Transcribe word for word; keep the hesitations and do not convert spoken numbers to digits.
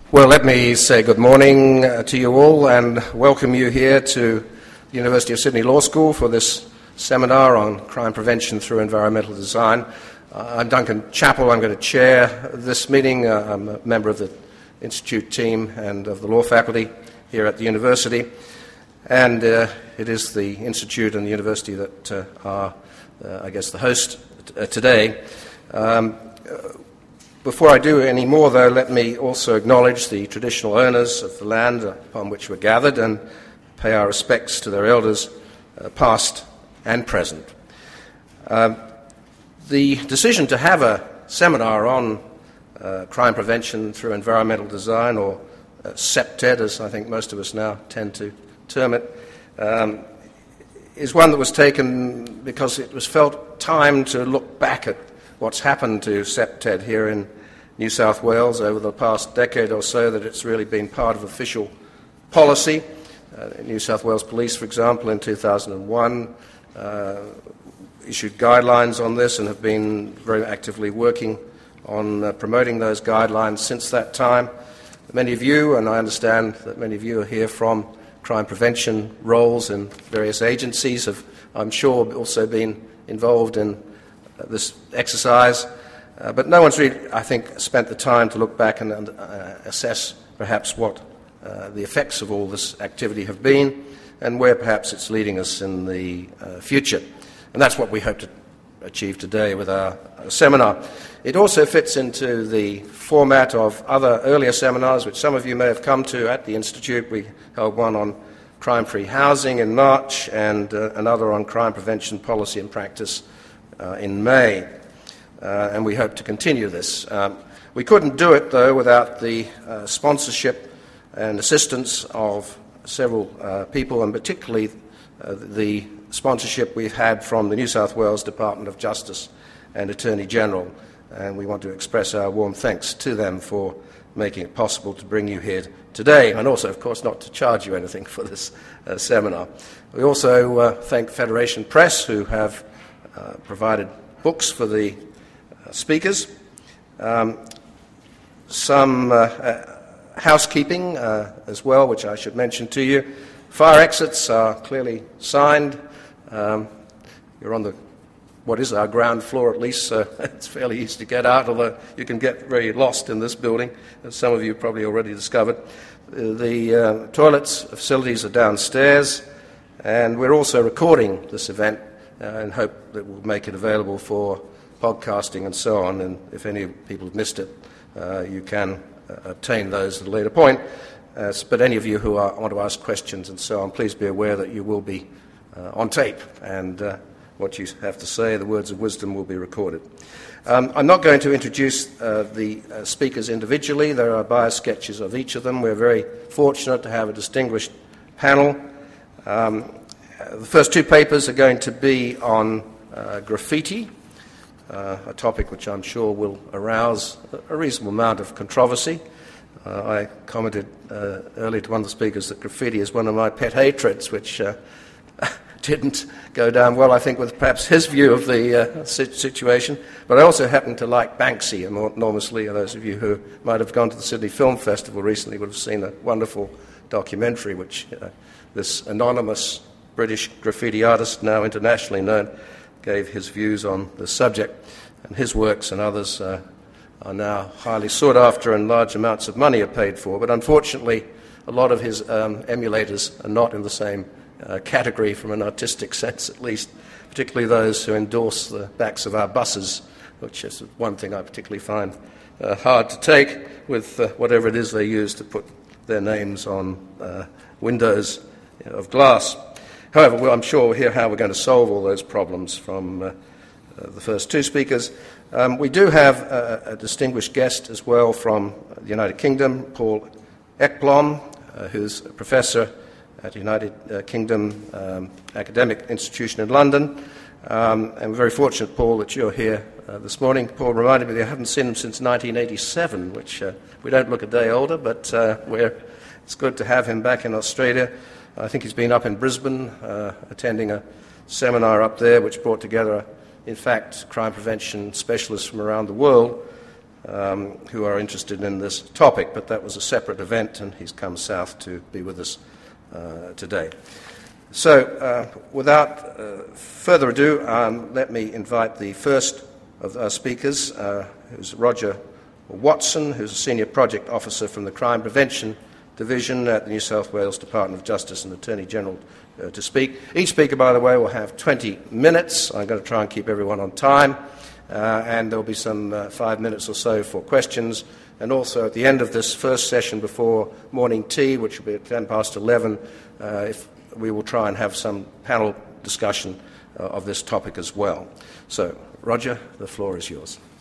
Well, let me say good morning uh, to you all and welcome you here to the University of Sydney Law School for this seminar on crime prevention through environmental design. Uh, I'm Duncan Chappell. I'm going to chair this meeting. Uh, I'm a member of the Institute team and of the law faculty here at the university. And uh, it is the Institute and the university that uh, are, uh, I guess, the host t- uh, today. Um, Before I do any more, though, let me also acknowledge the traditional owners of the land upon which we're gathered and pay our respects to their elders, uh, past and present. Uh, the decision to have a seminar on uh, crime prevention through environmental design, or uh, SEPTED, as I think most of us now tend to term it, um, is one that was taken because it was felt time to look back at what's happened to SEPTED here in New South Wales over the past decade or so, that it's really been part of official policy. Uh, New South Wales Police, for example, in two thousand one uh, issued guidelines on this and have been very actively working on uh, promoting those guidelines since that time. Many of you, and I understand that many of you are here from crime prevention roles in various agencies, have, I'm sure, also been involved in uh, this exercise. Uh, but no one's really, I think, spent the time to look back and uh, assess perhaps what uh, the effects of all this activity have been and where perhaps it's leading us in the uh, future. And that's what we hope to achieve today with our, our seminar. It also fits into the format of other earlier seminars, which some of you may have come to at the Institute. We held one on crime-free housing in March and uh, another on crime prevention policy and practice uh, in May. Uh, and we hope to continue this. Um, we couldn't do it, though, without the uh, sponsorship and assistance of several uh, people, and particularly uh, the sponsorship we've had from the New South Wales Department of Justice and Attorney General. And we want to express our warm thanks to them for making it possible to bring you here today, and also, of course, not to charge you anything for this uh, seminar. We also uh, thank Federation Press, who have uh, provided books for the speakers. Um, some uh, uh, housekeeping uh, as well, which I should mention to you. Fire exits are clearly signed. Um, you're on the what is our ground floor at least, so it's fairly easy to get out, although you can get very lost in this building, as some of you probably already discovered. Uh, the uh, toilets facilities are downstairs, and we're also recording this event uh, and hope that we'll make it available for podcasting and so on, and if any people have missed it, uh, you can uh, obtain those at a later point. Uh, but any of you who are, want to ask questions and so on, please be aware that you will be uh, on tape, and uh, what you have to say, the words of wisdom, will be recorded. Um, I'm not going to introduce uh, the uh, speakers individually. There are bio sketches of each of them. We're very fortunate to have a distinguished panel. Um, the first two papers are going to be on uh, graffiti, Uh, a topic which I'm sure will arouse a reasonable amount of controversy. Uh, I commented uh, earlier to one of the speakers that graffiti is one of my pet hatreds, which uh, didn't go down well, I think, with perhaps his view of the uh, situation. But I also happen to like Banksy enormously. Those of you who might have gone to the Sydney Film Festival recently would have seen a wonderful documentary which uh, this anonymous British graffiti artist, now internationally known, gave his views on the subject, and his works and others uh, are now highly sought after, and large amounts of money are paid for. But unfortunately, a lot of his um, emulators are not in the same uh, category from an artistic sense, at least, particularly those who endorse the backs of our buses, which is one thing I particularly find uh, hard to take, with uh, whatever it is they use to put their names on uh, windows you know, of glass. However, well, I'm sure we'll hear how we're going to solve all those problems from uh, uh, the first two speakers. Um, we do have a, a distinguished guest as well from the United Kingdom, Paul Ekblom, uh, who's a professor at the United uh, Kingdom um, Academic Institution in London. Um, and we're very fortunate, Paul, that you're here uh, this morning. Paul reminded me that I haven't seen him since nineteen eighty-seven, which uh, we don't look a day older, but uh, we're, it's good to have him back in Australia. I think he's been up in Brisbane uh, attending a seminar up there which brought together, in fact, crime prevention specialists from around the world um, who are interested in this topic, but that was a separate event, and he's come south to be with us uh, today. So, uh, without uh, further ado, um, let me invite the first of our speakers, uh, who's Roger Watson, who's a Senior Project Officer from the Crime Prevention Division at the New South Wales Department of Justice and Attorney General, uh, to speak. Each speaker, by the way, will have twenty minutes. I'm going to try and keep everyone on time, uh, and there will be some uh, five minutes or so for questions. And also at the end of this first session before morning tea, which will be at ten past eleven, uh, if we will try and have some panel discussion uh, of this topic as well. So, Roger, the floor is yours.